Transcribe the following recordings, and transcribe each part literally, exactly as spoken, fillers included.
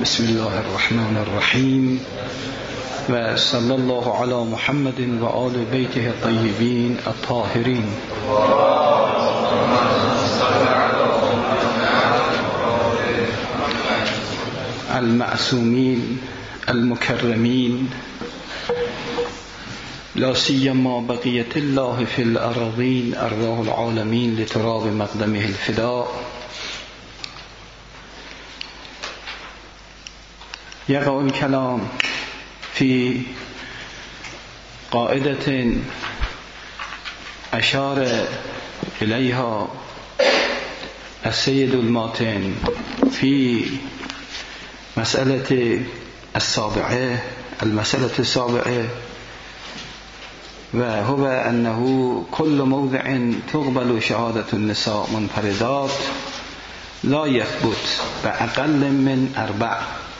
بسم الله الرحمن الرحیم و صلی الله علی محمد و آل بیته الطیبین الطاهرین المعصومین المکرمین لا سیما بقیت الله فی الارضین ارواح العالمین لتراب مقدمه الفداء. يقع الكلام في قاعدة أشار إليها السيد الماتن في مسألة السابعة المسألة السابعة، وهو أنه كل موضع تقبل شهادة النساء منفردات لا يثبت بأقل من أربع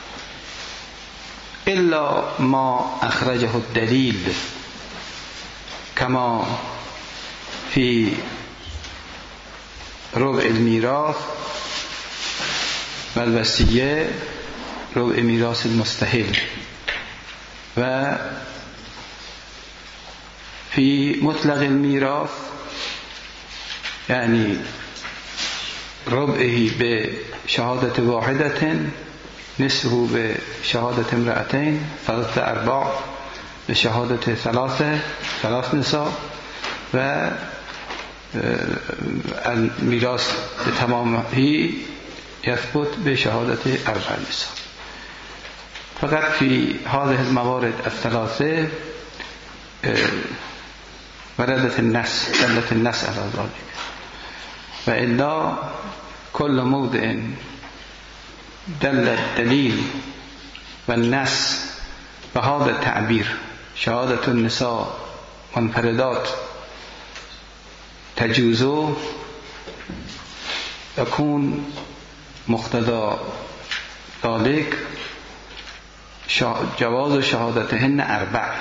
إلا ما أخرجه الدليل كما في ربع الميراث والوصية ربع ميراث المستحيل، وفي مطلق الميراث يعني ربعه بشهادة واحدة، نصفه بشهادة امرأتين، ثلاثة أرباع بشهادة ثلاثة ثلاث نساء، و الميراث بتمامه يثبت بشهادة أربع نساء. فقط في هذه الموارد الثلاثة وردت النص دلت النص على ذلك، وإلا كل موضع دل الدليل والنص بهذا التعبير شهادة النساء منفردات تجوز يكون مقتضى ذلك جواز شهادتهن أربع،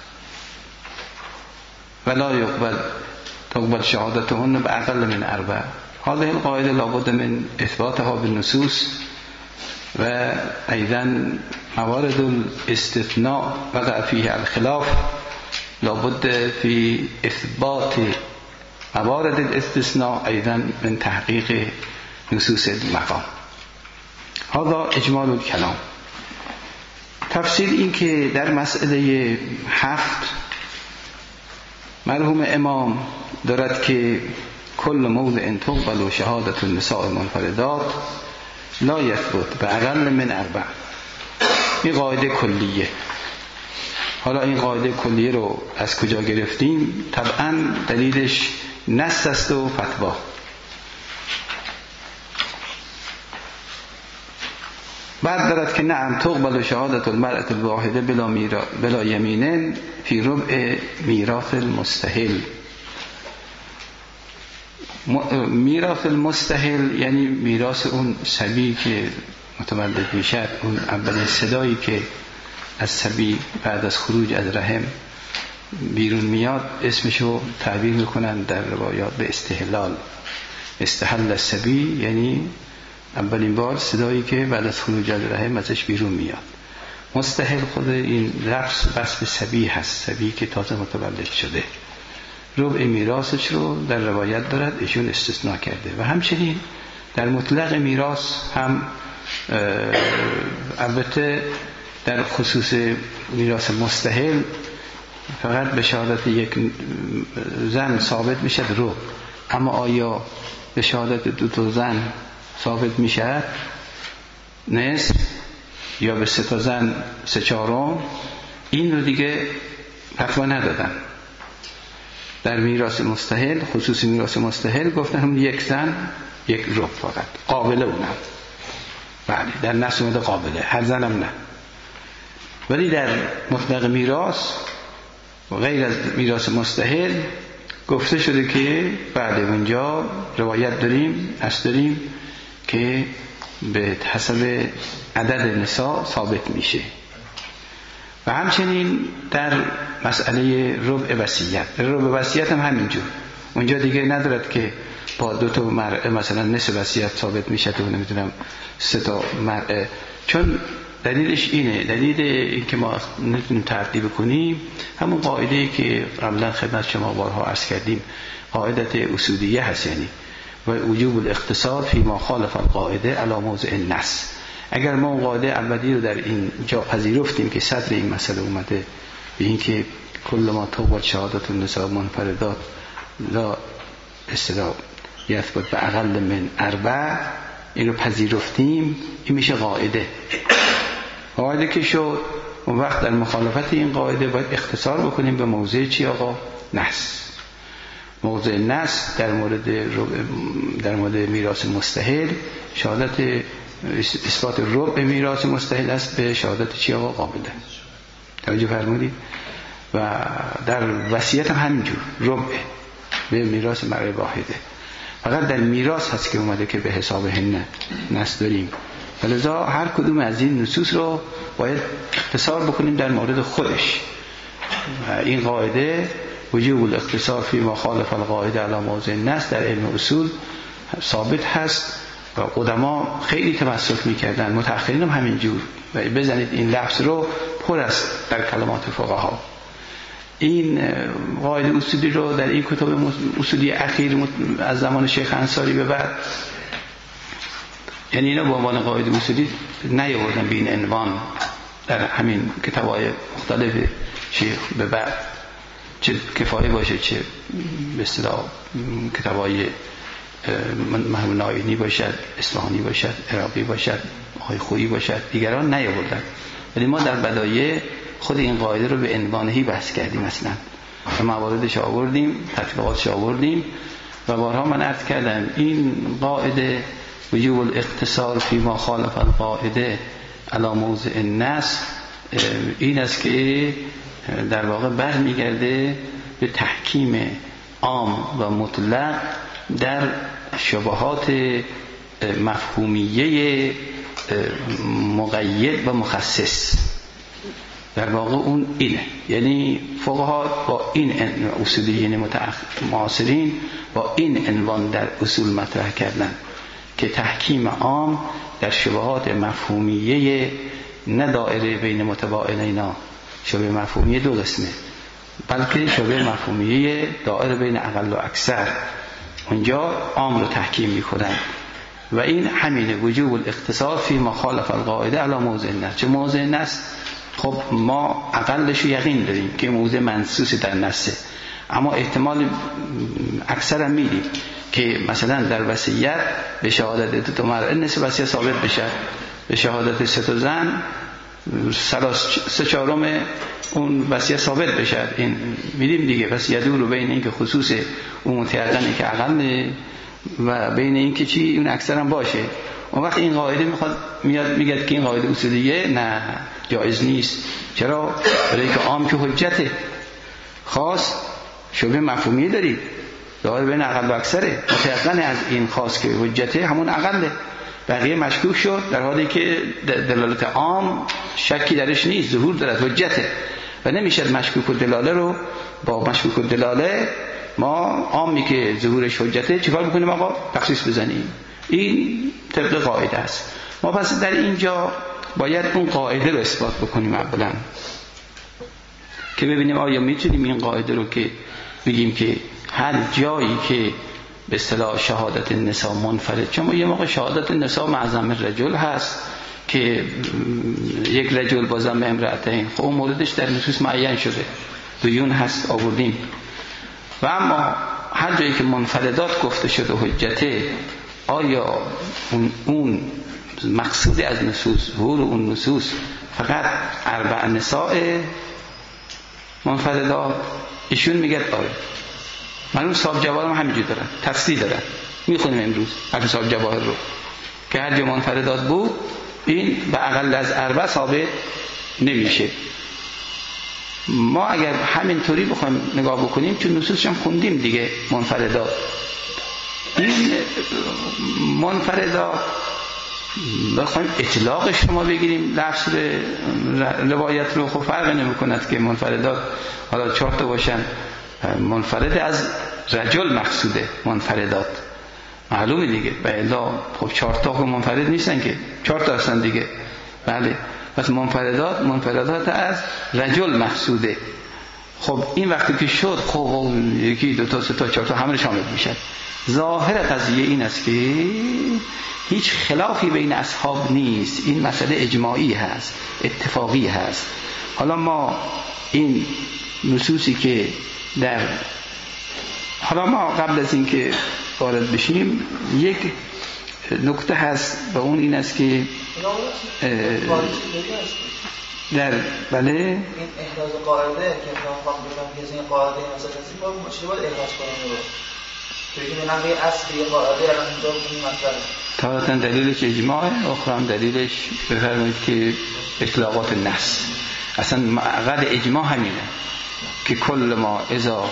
ولا يقبل تقبل شهادتهن بأقل من أربع. هذه القاعدة لابد من إثباتها بالنصوص، و أيضا موارد الاستثناء وقع فيها الخلاف، لابد في إثبات موارد الاستثناء أيضا من تحقيق نصوص المقام. هذا إجمال الكلام. تفسیر این که در مسئله هفت مرحوم امام دارد که کل موضع تقبل شهادة النساء منفردات لا يثبت بأقل من أربع. این قاعده کلیه. حالا این قاعده کلیه رو از کجا گرفتیم؟ طبعا دلیلش نص است و فتوا. بعد دارد که نعم تقبل شهادة المرأة الواحده بلا, میرا... بلا یمین فی ربع میراث المستحل. میراث المستحل یعنی میراث اون صبی که متولد میشه، اون اولین صدایی که از صبی بعد از خروج از رحم بیرون میاد اسمشو تعبیر میکنن در روایات به استحلال. استحل الصبی یعنی اولین بار صدایی که بعد از خروج از رحم ازش بیرون میاد. مستحل خود این لفظ بس به صبی هست، صبی که تازه متولد شده. ربع میراثش رو در روایت دارد ایشون استثناء کرده. و همچنین در مطلق میراث هم البته در خصوص میراث مستحل فقط به شهادت یک زن ثابت میشه رو، اما آیا به شهادت دو تا زن ثابت میشه نصف یا به سه تا زن سه چهارم؟ این رو دیگه فتوا ندادن. در میراث مستحل، خصوص میراث مستحل گفتن هم یک زن یک ربع فقط، قابله اونم. بله در نص اومده قابله، هر زنم نه. ولی در مطلق میراث غیر از میراث مستحل گفته شده که بله اونجا روایت داریم اصل داریم که به حسب عدد نساء ثابت میشه. و همچنین در مسئله ربع وصیت، ربع وصیت هم همینجور. اونجا دیگه ندارد که با دو تا مرء مثلا نصف وصیت ثابت میشه تو نمیدونم سه تا مرء. چون دلیلش اینه، دلیل این که ما نتونیم ترتیب کنیم همون قاعده‌ای که قبلا خدمت شما بارها عرض کردیم، قاعدت اصولیه هست، یعنی و وجوب الاختصار فی ما خالف القاعده علی موضع النص. اگر ما اون قاعده اولی رو در این جا پذیرفتیم که صدر این مسئله اومده به این که کل ما توقع شهادت النساء منفردات لا استدعا یثبت به اقل من اربع، این رو پذیرفتیم، این میشه قاعده. قاعده که شد، اون وقت در مخالفت این قاعده باید اختصار بکنیم به موضع چی آقا؟ نص. موضع نص در مورد در مورد میراث مستحیل شهادت اثبات ربع میراث مستحیل است به شهادت چی آقا؟ قابله. توجه فرمودید؟ و در وصیت هم همینجور ربع به میراث مرء واحده. فقط در میراث هست که اومده که به حساب هن نص داریم. لذا هر کدوم از این نصوص رو باید اختصار بکنیم در مورد خودش. و این قاعده وجوب الاختصار فی ما خالف القاعده علی موضع النص در علم اصول ثابت هست و قدما خیلی تمسک میکردن، متأخرین هم همینجور. و بزنید این لفظ رو پر است در کلمات فقها. این قاعده اصولی رو در این کتاب اصولی اخیر از زمان شیخ انصاری به بعد، یعنی اینا به عنوان قاعده اصولی نیاوردن به این عنوان در همین کتاب‌های مختلف شیخ به بعد، چه کفایه باشه چه به اصطلاح کتاب‌های محمود نایینی باشد، اصفهانی باشد، عراقی باشد، آقای خویی باشد، دیگران نیاوردن. ولی ما در بدایع خود این قاعده رو به عنوانهی بحث کردیم، اصلا و مواردش آوردیم، تطبیقاتش آوردیم. و بارها من عرض کردم این قاعده وجوب الاختصار فی ما خالف القاعده علی موضع النص این است که در واقع برمیگرده به تحکیم عام و مطلق در شبهات مفهومیه مقید و مخصص. در واقع اون اینه، یعنی فقها با این اصولیین معاصرین با این عنوان در اصول مطرح کردن که تحکیم عام در شبهات مفهومیه، نه دائره بین متباینینا. شبه مفهومیه دو قسمه، بلکه شبه مفهومیه دائره بین اقل و اکثر، اونجا عام رو تحکیم میکنن. و این همینه، وجوب الاختصار فی ما خالف القاعده علی موضع النص. چه موضع النص؟ خب ما اقلش رو یقین داریم که موضع منصوص در نصه، اما احتمال اکثر هم میدیم که مثلا در وصیت به شهادت دو تا مرء نصف وصیت ثابت بشه، به شهادت سه تا زن سه چهارم اون وصیت ثابت بشه. این میدیم دیگه. وصیت رو بین این که خصوص اون متیقنه که اقل و بین این که چی اون اکثر هم باشه. اون وقت این قاعده میخواد میاد میگه که این قاعده اصولیه نه، جایز نیست. چرا؟ برای که عام که حجته، خاص شبه مفهومی دارید، داره بین اقل و اکثره. متأخرن از این خاص که حجته همون اقله، بقیه مشکوک شد، در حالی که دلالت عام شکی درش نیست، ظهور دارد، حجته. و نمیشه مشکوک و دلاله رو با مشکوک و دلاله ما عامی که ظهورش حجته چیکار میکنیم آقا؟ تخصیص بزنیم. این طبق قاعده است. ما پس در اینجا باید اون قاعده رو اثبات بکنیم اولا، که ببینیم آیا میتونیم این قاعده رو که بگیم که هر جایی که به اصطلاح شهادت النساء منفرد، چون یه موقع شهادت النساء معظم الرجل هست که یک رجل با ضم امرأتین، خب اون موردش در نصوص معین شده، دیون هست آوردیم. و اما هر جایی که منفردات گفته شده حجته، آیا اون, اون مقصود از نصوص، ظهور اون نصوص فقط اربع نساء منفردات؟ ایشون میگه آره. معلوم صاحب جواهر هم همینجور دارن، تفصیل دارن، میخونیم امروز حرف صاحب جواهر رو که هر جا منفردات بود این به اقل از اربع ثابت نمیشه. ما اگر همین طوری بخوایم نگاه بکنیم، چون نصوصش هم خوندیم دیگه، منفردات، این منفردات بخوایم اطلاقش رو ما بگیریم لفظ روایت رو، خب فرق نمی‌کند که منفردات حالا چهار تا باشن، منفرد از رجل مقصوده منفردات، معلومه دیگه. و الا خب چهار تا منفرد نیستن که، چهار تا هستن دیگه. بله. پس منفردات منفردات از رجل محسوده. خب این وقتی که شد خب یکی دو تا سه تا چهار تا همه شامل میشن. ظاهر قضیه این است که هیچ خلافی بین اصحاب نیست، این مسئله اجماعی هست، اتفاقی هست. حالا ما این نصوصی که در حالا ما قبل از اینکه وارد بشیم یک نکته هست و اون این است که در بله این احراز قاعده که میخوام بگم که این قاعده مثلا کسی با مشکل باید احراز کنه رو ببینید من به اصلی قاعده الان اینجا این مطلب تارتاً دلیلش اجماعه، اخرى دلیلش بفرمایید که اطلاقات نص. اصلا معقد اجماع همینه که کل ما اذا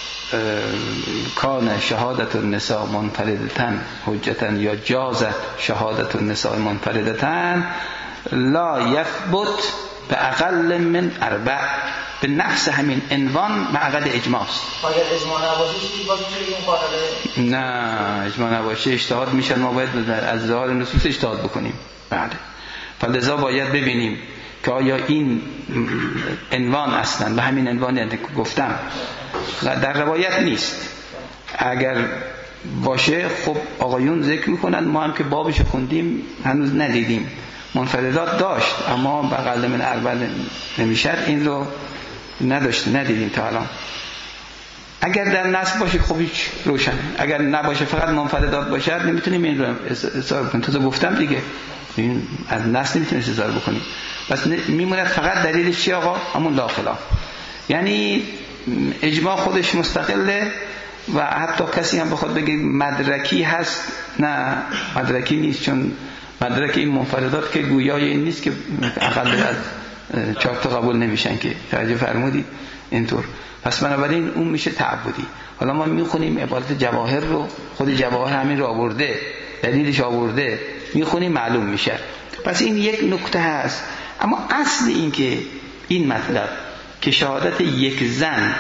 کان شهادت النساء منفردتن حجتن یا جازت شهادت النساء منفردتن لا یثبت به اقل من اربع، به نفس همین عنوان معقد اجماع است. اگر اجماع نباشه باز میشه این قاعده؟ نه اجماع نباشه اجتهاد میشه، ما باید از ظاهر نصوص اجتهاد بکنیم. بله. فلذا باید ببینیم که آیا این عنوان اصلا به همین عنوانی که گفتم در روایت نیست. اگر باشه خب آقایون ذکر میکنن، ما هم که بابش خوندیم هنوز ندیدیم. منفردات داشت اما بقل من اربع نمیشد، این رو نداشت ندیدیم تا الان. اگر در نص باشه خب هیچ روشن، اگر نباشه فقط منفردات باشد نمیتونیم این رو استثار بکنیم. تو گفتم دیگه این از نص نمیتونیم استثار بکنیم. بس میموند فقط دلیلش چی آقا؟ همون لا خلاف. یعنی اجماع خودش مستقله و حتی کسی هم بخواد بگه مدرکی هست، نه مدرکی نیست، چون مدرک این منفردات که گویای این نیست که اقل از چهار تا قبول نمیشن که توجه فرمودید اینطور. پس بنابراین اون میشه تعبدی. حالا ما میخونیم عبارت جواهر رو، خود جواهر همین رو آورده، دلیلش آورده، میخونیم معلوم میشه. پس این یک نکته هست. اما اصل این که این مطلب که شهادت یک زن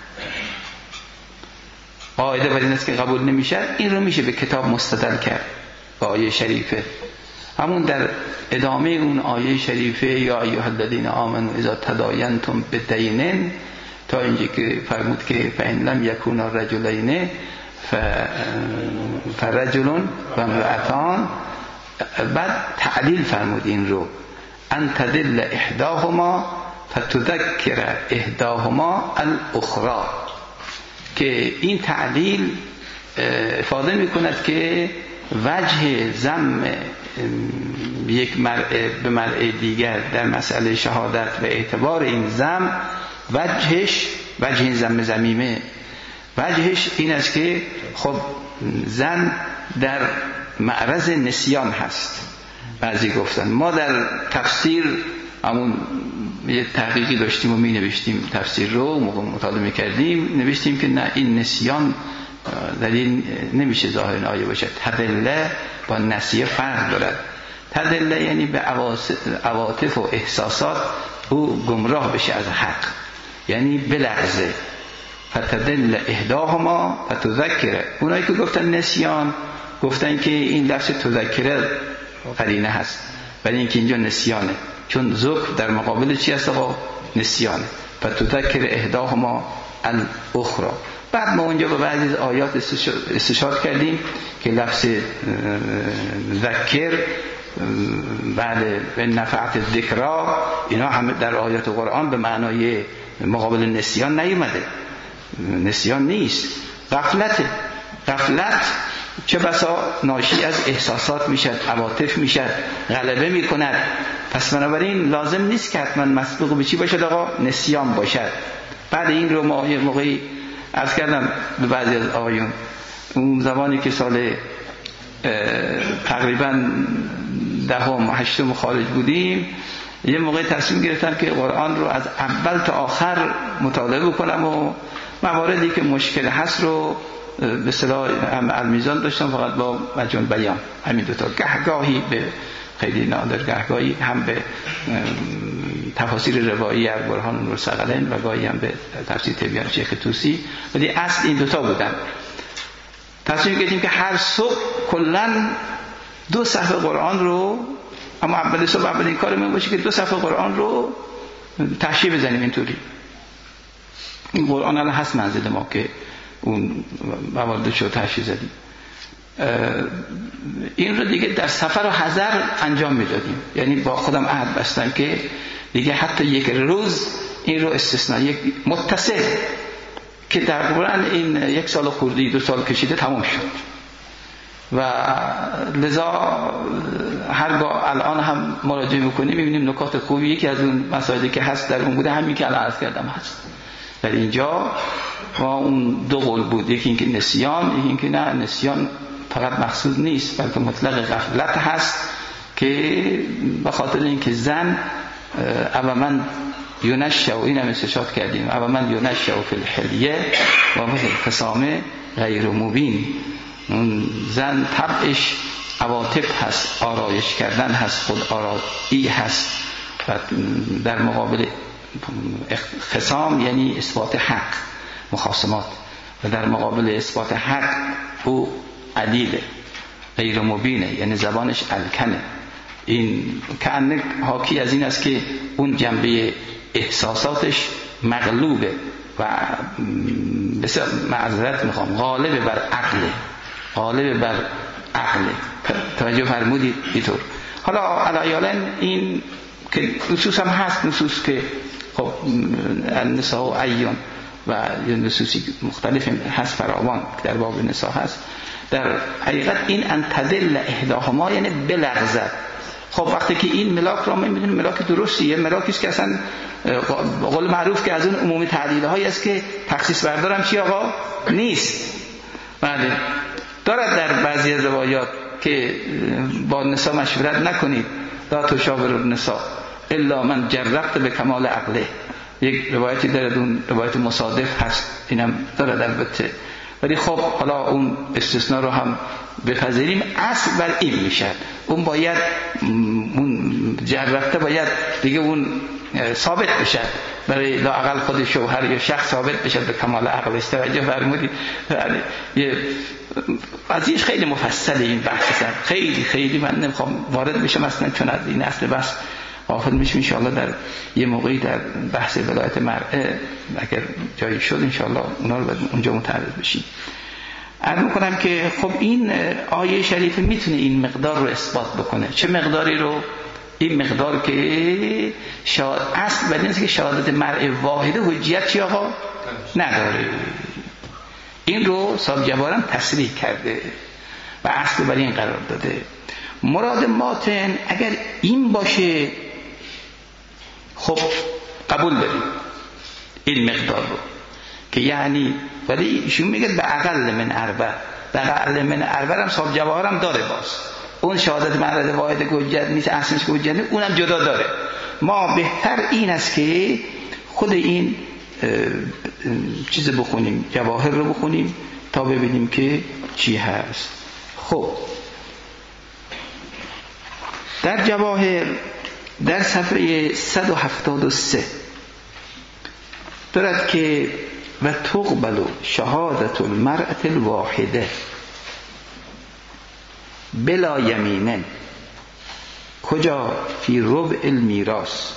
قاعده بر این است که قبول نمیشه، این رو میشه به کتاب مستدل کرد با آیه شریفه. همون در ادامه اون آیه شریفه یا ایها الذین آمنوا اذا تداینتم بدین تا اینجا که فرمود که فإن لم یکونا رجلین فرجل و امرأتان، بعد تعلیل فرمود این رو ان تدل احداهما فتذکر احداهما الاخرى، که این تعلیل افاده میکند که وجه ذم یک مرء به مرء دیگر در مسئله شهادت و اعتبار این ذم، وجهش وجه این ذم ذمیمه وجهش این است که خب زن در معرض نسیان هست. بعضی گفتن ما در تفسیر همون یه تحقیقی داشتیم و می نوشتیم تفسیر رو مطالعه می کردیم، نوشتیم که نه این نسیان دلیل نمیشه ظاهر این آیه باشه. تدله با نسیه فرق دارد. تدله یعنی به عواطف و احساسات او گمراه بشه از حق، یعنی بلغزه. فتدل احداهما فتذکره. اونایی که گفتن نسیان گفتن که این لفظ تذکره قرینه هست، ولی اینکه اینجا نسیانه، چون ذکر در مقابل چی هست آقا؟ نسیانه. فتذکر احداهما الاخرى. بعد ما اونجا به بعضی از آیات استشهاد کردیم که لفظ ذکر بعد نفعت ذکرا اینا همه در آیات قرآن به معنای مقابل نسیان نیومده. نسیان نیست، غفلته. غفلت چه بسا ناشی از احساسات میشد، عواطف میشد، غلبه میکند. پس بنابراین لازم نیست که حتما مسبوق به چی باشد آقا؟ نسیان باشد. بعد این رو ما یه موقعی عرض کردم به بعضی از آقایون، اون زمانی که سال تقریبا دهم هشتم خارج بودیم، یه موقع تصمیم گرفتم که قرآن رو از اول تا آخر مطالعه بکنم و مواردی که مشکل هست رو به اصطلاح هم المیزان داشتم فقط با مجموع بیان، همین دو تا. گهگاهی به خیلی نادر گهگاهی هم به تفاسیر روایی از برهان نور ثقلین و گاهی هم به تفسیر تبیان شیخ طوسی، ولی اصل این دوتا بودن. تصمیم گرفتیم که هر صبح کلا دو صفحه قرآن رو، اما اول صبح اولین کارمون باشه که دو صفحه قرآن رو تحشیه بزنیم. اینطوری این قرآن الان هست منزل ما که اون مواردش رو تحشیه زدیم. این رو دیگه در سفر و حضر انجام میدادیم، یعنی با خودم عهد بستم که دیگه حتی یک روز این رو استثناء، یک متصل که در قرآن این یک سال خوردی دو سال کشیده تمام شد و لذا هرگاه الان هم مراجعه میکنیم میبینیم نکات خوبی. یکی از اون مسائلی که هست در اون بوده همین که الان عرض کردم هست در اینجا. و اون دو قول بود، یکی اینکه نسیان، یکی اینکه نه نسیان فقط مقصود نیست بلکه مطلق غفلت هست که به خاطر اینکه زن اما من یونشا و این هم استشهاد کردیم اما من یونشا و فی الحلیه و مثل خصامه غیر مبین. اون زن طبعش عواطف هست، آرایش کردن هست، خود آرایی هست و در مقابل خصام یعنی اثبات حق، مخاصمات، و در مقابل اثبات حق او عدیله غیر مبینه، یعنی زبانش الکنه. این کأنه حاکی از این است که اون جنبه احساساتش مغلوبه و بسیار معذرت میخوام غالب بر عقله، غالب بر عقله. توجه فرمودید اینطور. حالا علیالن این که نصوص هم هست، نصوص که خب النساء و ایون و نصوصی مختلف هست فراوان در باب نساء هست. در حقیقت این انتدل احداهما یعنی بلغزد. خب وقتی که این ملاک را می‌بینیم ملاک درستیه، ملاکی است که اصلا قول معروف که از اون عمومی تعلیل هایی است که تخصیص بردارم چی آقا نیست. بله دارد در بعضی روایات که با نساء مشورت نکنید، لا تشاور النساء الا من جربت به کمال عقله. یک روایتی دارد، اون روایت مصادف هست، اینم دارد البته، ولی خب حالا اون استثناء رو هم بپذیریم. اصل بر این میشد، اون باید اون جربته باید دیگه اون ثابت بشه برای لااقل خود شوهر یا شخص ثابت بشه به کمال عقل. توجه فرمودید؟ یه ازیش خیلی مفصله این بحث است، خیلی خیلی من نمیخوام وارد بشم اصلا، چون از این اصل بحث غافل میشم. ان شاء الله در یه موقعی در بحث ولایت مرأه اگر جایی شد ان شاء الله اونا رو اونجا متعرض بشیم. عرض میکنم که خب این آیه شریفه میتونه این مقدار رو اثبات بکنه. چه مقداری رو؟ این مقدار که شاید اصل بر این است که شهادت مرء واحده حجیت چی آقا نداره. این رو صاحب جواهرم تصریح کرده و اصل بر این قرار داده. مراد ماتن اگر این باشه خب قبول داریم این مقدار رو که یعنی، ولی ایشون میگه به اقل من اربع، به اقل من اربع هم صاحب جواهرم داره. باز اون شهادت مرد واحد حجت نیست، اصلش که حجت نیست، اونم جدا داره. ما بهتر این است که خود این چیز بخونیم، جواهر رو بخونیم تا ببینیم که چی هست. خب در جواهر در صفحه صد و هفتاد و سه دارد که و تقبل شهادت المرأة الواحده بلا یمینن. کجا؟ فی ربع المیراث،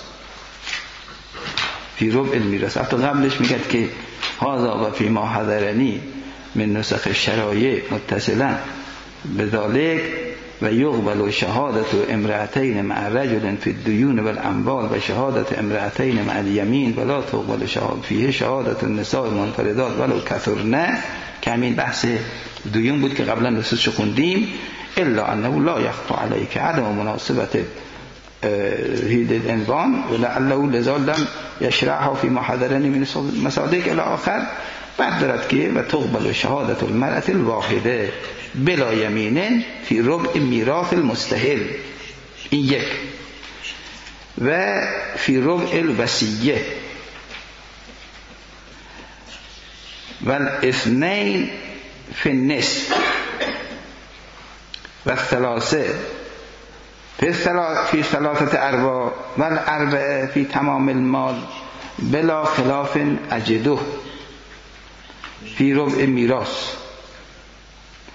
فی ربع المیراث. حتی قبلش میگه که هذا و فی ما حضرنی من نسخ الشرایع متصلا بذالک و یقبل شهادت امرأتین مع رجل فی الدیون والاموال و شهادت امرأتین مع الیمین ولا تقبل شهادت فیه شهادت النساء منفردات ولو کثرن، که همین بحث دیون بود که قبلا نصوصش خوندیم. الا انه لا یخفی علیک عدم مناسبت هید العنوان ولعله لذا لم یشرعها فی ما حضرنی من مصادیق الی آخر. بعد دارد که و تقبل شهادت المرأة الواحده بلا یمینن فی ربع میراث المستحل، این یک، و فی ربع الوصیه و الاثنین فی النصف و الثلاثه فی ثلاثه ارباع و الاربعه فی تمام المال بلا خلاف اجده فی ربع میراث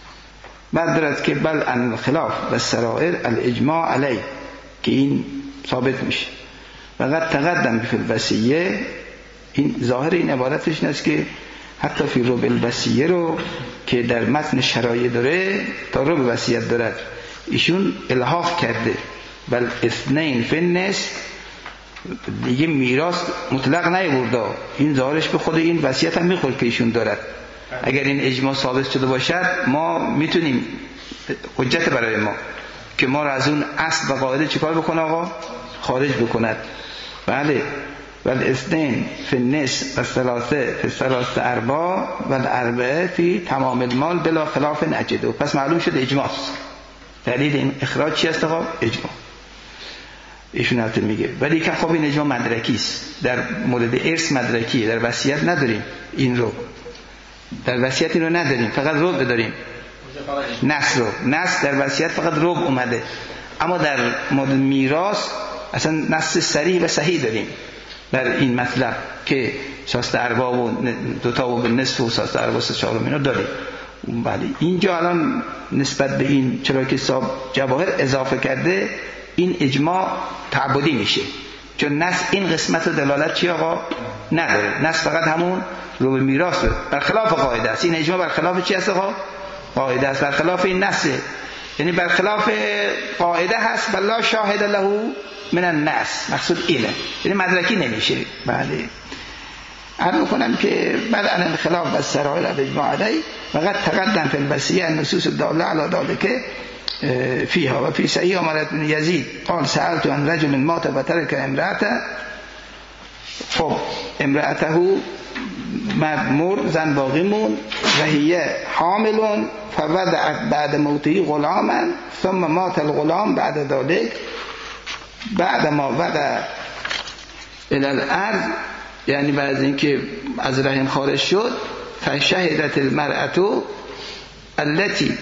بعد دارد که بل عن الخلاف و سرائر الاجماع علی، که این ثابت میشه. و قد تقدم فی الوصیه، این ظاهر این عبارتش نیست که حتی فی ربع الوصیه رو که در متن شرایع داره تا ربع وصیت دارد ایشون الحاق کرده. بل اثنین فی النصف، دیگه میراث مطلق نیورده، این ظاهرش به خود این وصیت هم میخوره که ایشون دارد. اگر این اجماع ثابت شده باشد ما میتونیم حجت برای ما که ما را از اون اصل و قاعده چیکار بکنه آقا؟ خارج بکند. بله. بل اثنین فی النصف و ثلاثه فی ثلاثه ارباع و الاربعه فی تمام المال بلا خلاف نجده. پس معلوم شد اجماع است. دلیل این اخراج چی است آقا؟ اجماع. ایشون البته میگه ولی که خب این اجماع مدرکی است، در مورد ارث مدرکیه، در وصیت نداریم این رو، در وصیت این رو نداریم، فقط ربع داریم، نصف رو. نصف در وصیت فقط ربع اومده، اما در مورد میراث اصلا نص صریح و صحیح داریم در این مطلب که شاست ارباع و دوتا و به نصف و شاست ارباع سه چهارم اینا داریم. بله اینجا الان نسبت به این چرا که صاحب جواهر اضافه کرده این اجماع تعبدی میشه، چون نص این قسمت دلالت چی آقا نداره، نص فقط همون رو به میراث برخلاف قاعده است. این اجماع برخلاف چی است آقا؟ قاعده است، برخلاف این نصه، یعنی برخلاف قاعده هست بلا شاهد له من النص، مقصود اینه، یعنی مدرکی نمیشه. بله عرض میکنم که بعد ان الخلاف و سرائر الاجماع علی و قد تقدم فی الوصیه النصوص الداله علی ذلك فيها و فی صحیح عمر بن یزید قال سألت عن رجل مات و ترک امرأته، خب امرأته مرد، زن باقی مون، و هی حامل فوضعت بعد موته غلاما ثم مات الغلام بعد ذلك بعد ما وضع الى الارض، یعنی بعد اینکه از رحم خارج شد، فشهدت المرأة التي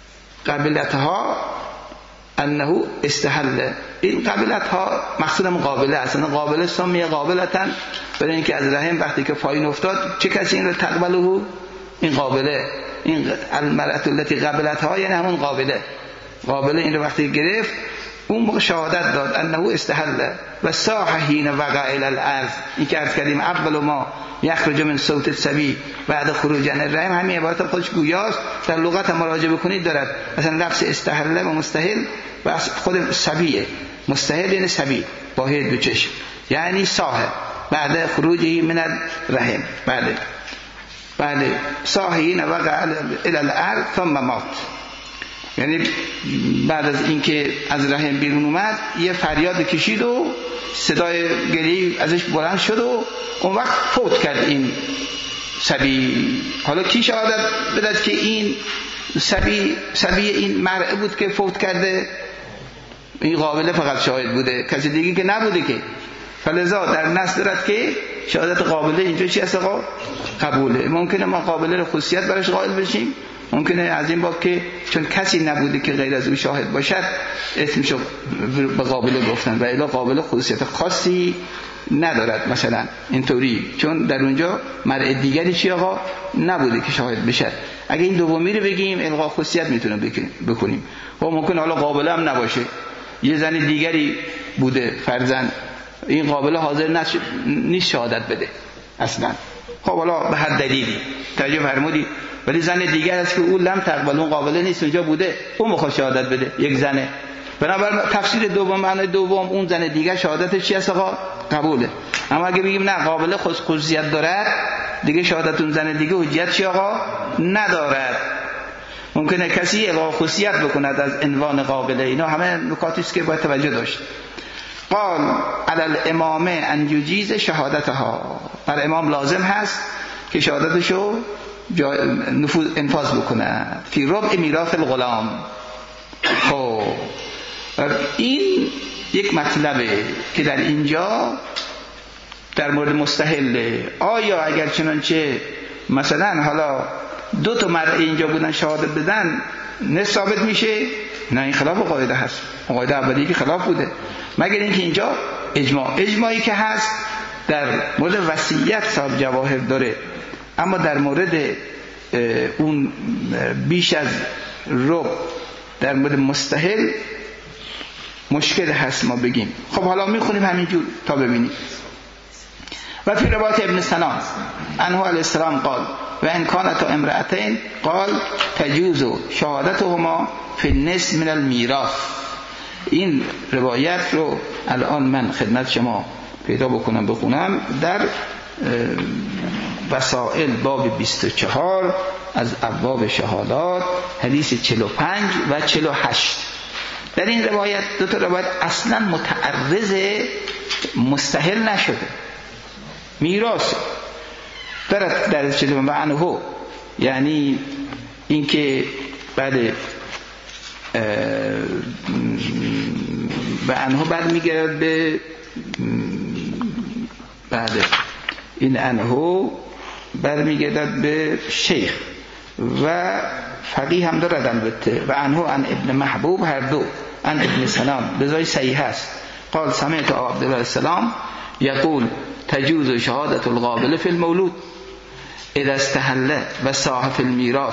قبلتها انه استحل. این قبلتها مقصودم قابله، اصلا قابله سمیه قابلتن، برای اینکه از رحم وقتی که پایین افتاد چه کسی این رو تقبله؟ این قابله، این المرأة التي قبلتها یعنی همون قابله. قابله این رو وقتی گرفت اون موقع شهادت داد انه استحل و صاح حین وقع الی الارض. این که عرض کردیم اول ما یخرج من صوت الصبی بعد خروج عن الرحم، همین عبارت خودش گویاست، در لغت مراجعه بکنید دارد مثلا لفظ استحل و مستحل و خود صبیه، مستحل یعنی صبی با هی دو چشم، یعنی صاح بعد خروجه من الرحم. بله بله صاح حین وقع الی الارض ثم مات، یعنی بعد از اینکه از رحم بیرون اومد یه فریاد کشید و صدای گریه ازش بلند شد و اون وقت فوت کرد این صبی. حالا کی شهادت بدهد که این صبی صبی این مرء بود که فوت کرده؟ این قابله فقط شاهد بوده، کسی دیگه که نبوده که. فلذا در نص دارد که شهادت قابله اینجا چی است آقا؟ قبوله. ممکنه ما قابله رو خصوصیت براش قائل بشیم، ممکنه از این باب که چون کسی نبوده که غیر از او شاهد باشد اسمشو به قابله گفتن و الا قابله خصوصیت خاصی ندارد مثلا اینطوری، چون در اونجا مرء دیگری چی آقا نبوده که شاهد بشد. اگه این دومی رو بگیم الغا خصوصیت میتونه بکنیم و ممکن حالا قابله هم نباشه، یه زن دیگری بوده فرزند، این قابله حاضر نیست شهادت بده اصلا. خب حالا به هر دلیلی توجه فرمودید، ولی زن دیگر است که او لم تقبل، اون قابله نیست اونجا بوده، اون میخواد شهادت بده، یک زنه. بنابراین تفسیر دوم معنای دوم اون زن دیگر شهادتش چی است آقا؟ قبوله. اما اگه بگیم نه قابله خصوصیت دارد، دیگه شهادت اون زن دیگه حجت چی آقا؟ ندارد. ممکنه کسی الغا خصوصیت بکند از عنوان قابله. اینا همه نکاتی است که باید توجه داشت. قال علی الامام ان یجیز شهادتها، بر امام لازم هست که شهادتشو نفوذ انفاذ بکنه فی ربع میراث الغلام. خب این یک مطلبه که در اینجا در مورد مستحل، آیا اگر چنانچه مثلا حالا دو تا مرء اینجا بودن شهادت بدن نه ثابت میشه؟ نه، این خلاف قاعده هست، قاعده اولی که خلاف بوده، مگر اینکه اینجا اجماع اجماعی که هست در مورد وصیت صاحب جواهر داره، اما در مورد اون بیش از رب در مورد مستحل مشکل هست ما بگیم. خب حالا میخونیم همینجور تا ببینیم. و فی روایت ابن سنان عنه علیه السلام قال و ان کانتا امرأتین قال تجوز شهادتهما فی النصف من المیراث. این روایت رو الان من خدمت شما پیدا بکنم بخونم در وسائل باب بیست و چهار از ابواب شهادات حدیث چهل و پنج و چهل و هشت. در این روایت دو تا روایت اصلا متعرض مستحل نشده، میراث دارد در چهل و عنه، یعنی اینکه بعد به عنه برمیگرد به بعد این عنه برمیگردد به شیخ و فقیه هم دارد البته. و عنه عن ابن محبوب هر دو عن ابن سلام بزای صحیح است. قال سمعت عبدالله السلام یقول تجوز شهادت القابل فی المولود اذا استحل و صاحب المیراث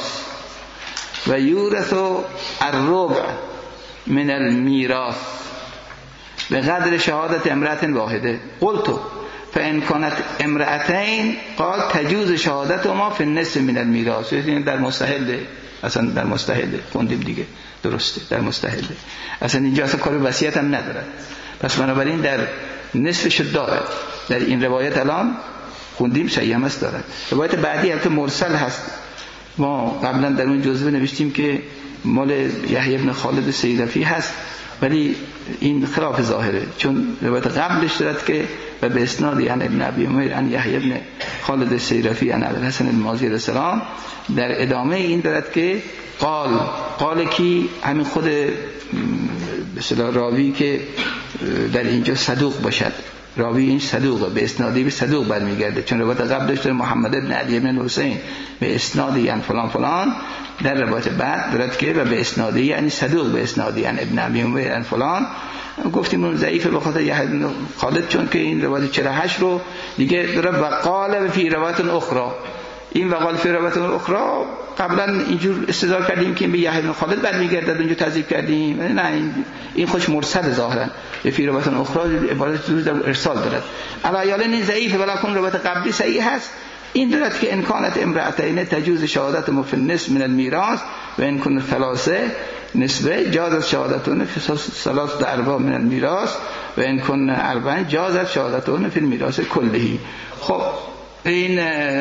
و یورث الربع من المیراث به قدر شهادت امرأت واحده. قلت فان كانت امرأتين قال تجوز شهادتهما في النصف من الميراث. در مستحل، اصلا در مستحل خوندیم دیگه، درسته در مستحل، اصلا اینجا اصلا کار وصیت هم نداره، پس بنابراین در نصفش داره. در این روایت الان خوندیم صحیح هم است داره. روایت بعدی البته مرسل هست، ما قبلا در اون جزوه نوشتیم که مال یحیی بن خالد سیرفی هست، ولی این خلاف ظاهره، چون روایت قبلش دارد که و به اسناد عن ابن ابی عمیر عن یحیی بن خالد سیرفی عن الحسن المازی علیه السلام در ادامه این دارد که قال قال کی همین خود به اصطلاح راوی که در اینجا صدوق باشد، راوی این صدوقه، به اسنادی به صدوق برمیگرده، چون روایت قبلش داره محمد ابن علی ابن حسین به اسنادی یعنی فلان فلان، در روایت بعد دارد که و به اسنادی یعنی صدوق به اسنادی یعنی ابن ابی عمر یعنی فلان. گفتیم اون ضعیفه به خاطر یحیی بن خالد، چون که این روایت چهل و هشت رو دیگه داره و قال فی روایت اخرى، این و قال فی روایت اخرى قبلا اینجور استدلال کردیم که به یحیی بن خالد برمیگردد، اونجا تذکر کردیم نه این خوش مرسل ظاهرا فی روایت اخرى عبارت جز در ارسال دارد. علی این ضعیفه ولکن روایت قبلی صحیح هست. این دارد که امکانات امرأتین تجوز شهادت فی النصف من المیراث و ان کن ثلاثه نسبه جاز شهادتون فی ثلاثه ارباع من المیراث و ان کن اربع جاز شهادتون فی المیراث کلهی. خب این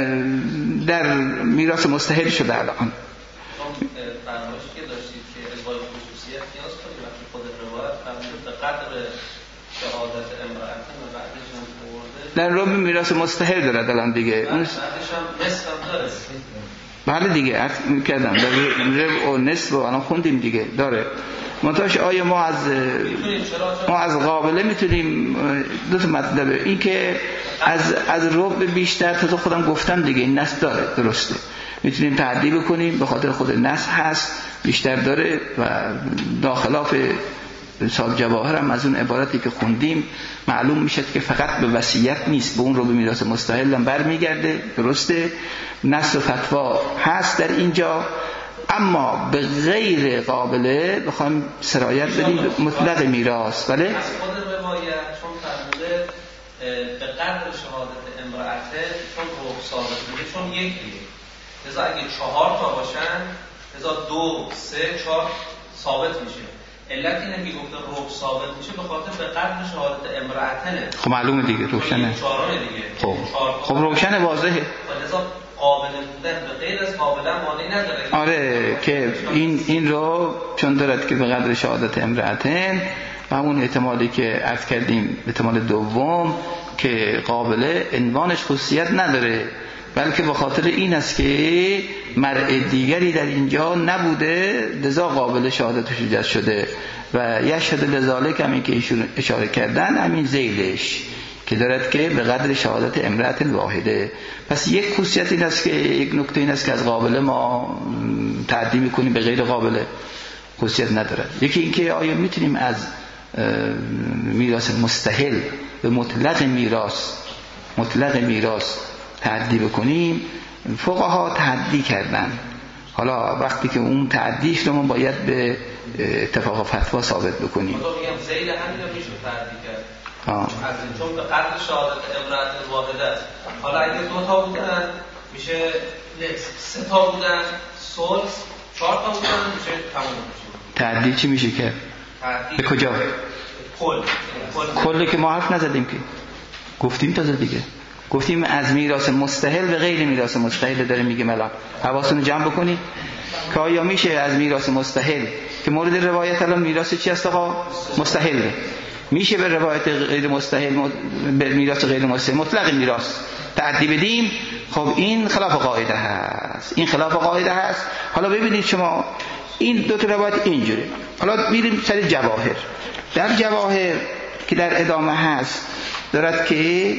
در میراث مستحل شده الان. فرمایشی که داشتید که ازای خصوصیت نیاز کنید وقتی خود روایت فرمود به قدر شهادت امرأتین و بعدش هم در رب میراث مستحل دارد الان دیگه، بعدش هم نصف هم داره. بله دیگه عرض می‌کردم در رب و نصف و الان خوندیم دیگه داره. منتهاش آیا ما از ما از قابله میتونیم دو تا مطلبه، این که از از ربع بیشتر تا خودم گفتم دیگه این نصف داره، درسته، میتونیم تعدی بکنیم به خاطر خود نصف هست بیشتر داره و داخلاف صاحب جواهر هم از اون عبارتی که خوندیم معلوم میشه که فقط به وصیت نیست، به اون رو به میراث مستحل هم برمیگرده، درسته، نص و فتوا هست در اینجا، اما به غیر قابله بخوام سرایت بدیم مطلق میراث. بله از خود روایت چون فرموده به قدر شهادت امرأته چون روح ثابت میشه چون یک دیگه، لذا اگه چهار تا باشن لذا دو سه چهار ثابت میشه. علت اینه که گفته روح ثابت میشه به خاطر به قدر شهادت امرأتنه. خب معلومه دیگه، روشنه. چهارم دیگه. خب خب روشنه، واضحه. لذا قابل بودن به غیر از قابل مانعی نداره. آره که این این رو چون دارد که به قدر شهادت امرأتن و همون احتمالی که عرض کردیم احتمال دوم که قابله عنوانش خصوصیت نداره، بلکه به خاطر این است که مرء دیگری در اینجا نبوده لذا قابل شهادتش ایجاد شده و یشهد لذالک همین که ایشون اشاره کردن همین ذیلش که دارد که به قدر شهادت امرأت واحده. پس یک خصوصیت این است که یک نکته این است که از قابله ما تعدی میکنیم به غیر قابله، خصوصیت نداره. یکی این که آیا میتونیم از میراث مستحل به مطلق میراث مطلق میراث تعدی بکنیم؟ فقها تعدی کردن حالا وقتی که اون تعدیش رو ما باید به اتفاق فتوا ثابت بکنیم. خدا میگم زید همین رو میشه تعدی کرد. آه. از این چون به قدر شهادت امرأت واحده است. حالا اگه دو تا بودن میشه سه تا بودن ثلث، چهار تا بودن میشه تمام میشه. تعدی چی میشه که؟ تعدی به کجا؟ کل. کلی که ما حرف نزدیم که. گفتیم تازه دیگه. گفتیم از میراث مستحل به غیر میراث مستحل داره میگه ملا. حواستون رو جمع بکنید که آیا میشه از میراث مستحل که مورد روایت الان میراث چی است آقا؟ مستحل. میشه به روایت غیر مستحل به میراث غیر مستحل مطلق میراث تعدی بدیم؟ خب این خلاف قاعده هست. این خلاف قاعده هست. حالا ببینید شما این دو تا روایت اینجوره. حالا میریم سر جواهر. در جواهر که در ادامه هست دارد که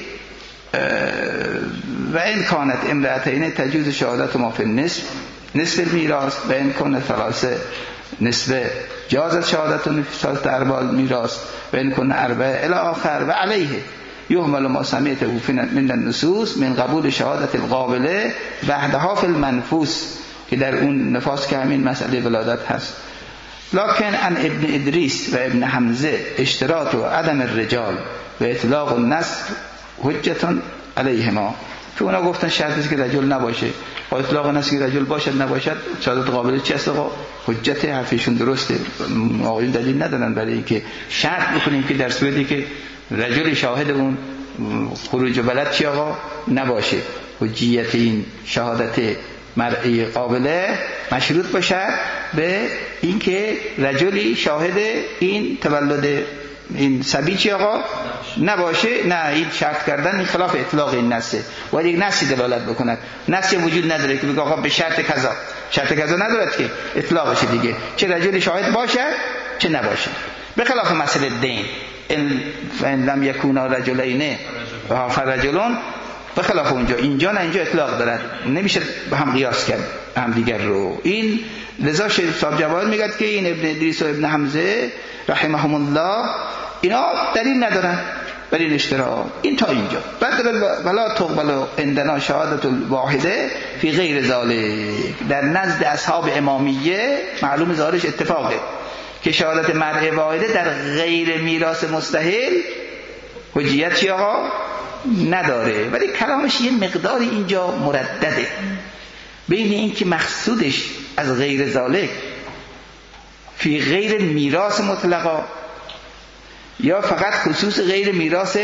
و این کانت امرأتین تجوز شهادت ما فی النصف نصف میراث و این کانت ثلاثه نصف جازت شهادت فی ثلاثه ارباع میراث و این کانت اربعه الی آخر و علیه یحمل ما سمعته من النصوص من قبول شهادت القابله وحدها فی المنفوس که در اون نفاس که همین مسئله ولادت هست. لکن ان ابن ادریس و ابن حمزه اشتراط و عدم الرجال و اطلاق النص حجتون علیهما که اونا گفتن شرط است که رجل نباشه با اطلاق النص که رجل باشد نباشد شهادت قابل چی است آقا؟ حجت حرفشون درسته. آقایون دلیل ندارن برای اینکه شرط بکنیم که در صورتی که رجل شاهد اون خروج بلد چی آقا نباشه حجیت این شهادت مرئی قابله مشروط باشه به اینکه رجلی شاهد این تولد این سبی چی آقا نباشه. نه این شرط کردن این خلاف اطلاق این نصه. باید یک نصی دلالت بکند. نصی وجود نداره که بگه آقا به شرط کذا شرط کذا ندارد که اطلاقش دیگه چه رجلی شاهد باشه چه نباشه. به خلاف مسئله دین ان لم یکونا رجلین و فرجلون به خلاف اونجا اینجا نه اینجا اطلاق دارد نمیشه به هم قیاس کرد هم دیگر رو. این لذا شیخ صاحب جواهر میگه که این ابن ادریس و ابن حمزه رحمهم الله اینا دلیل ندارن برای این اشتراک. این تا اینجا بعد ولا تقبل عندنا شهادت الواحده فی غیر ذلک در نزد اصحاب امامیه معلوم ظاهرش اتفاقه که شهادت مرء واحده در غیر میراث مستحل حجیت چی آقا نداره. ولی کلامش یه مقدار اینجا مردده بین این که مقصودش از غیر ذالک فی غیر میراث مطلقا یا فقط خصوص غیر میراث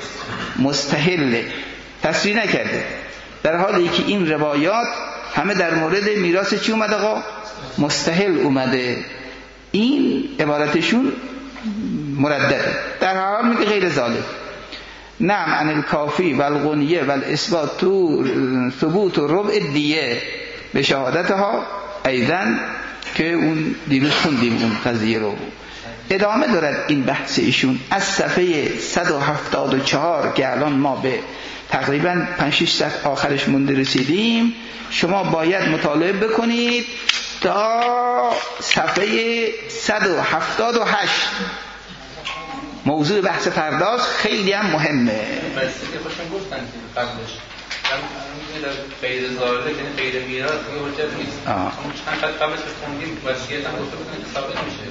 مستحل تصریح نکرده، در حالی که این روایات همه در مورد میراث چی اومده آقا؟ مستحل اومده. این عبارتشون مردده. در حال میگه غیر ذالک نعم عن الکافی و الغنیه و الاثبات ثبوت و ربع دیه به شهادتها ایضا که اون دیروز خوندیم اون قضیه رو. ادامه دارد این بحث ایشون از صفحه صد و هفتاد و چهار که الان ما به تقریبا پنج شش صفحه آخرش مونده رسیدیم. شما باید مطالعه بکنید تا صفحه صد و هفتاد و هشت. موضوع بحث فرداست، خیلی هم مهمه. بس که خوشم گفتن که قبلش در غیر ظاهره یعنی غیر میراث دیگه حجت نیست. اما چند خط قبلش خوندیم وصیت هم گفته بودن که ثابت میشه.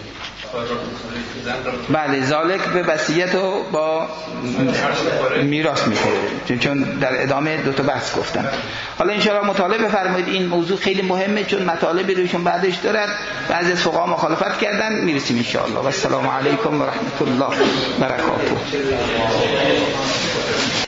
بله ذالک به وصیت و با میراث میخوره چون در ادامه دو تا بحث گفتم. حالا ان شاء الله مطالعه بفرمایید. این موضوع خیلی مهمه چون مطالبی روشون بعدش دارد. بعضی از فقها مخالفت کردن. میرسیم ان شاء الله. و السلام علیکم و رحمت الله و برکاته.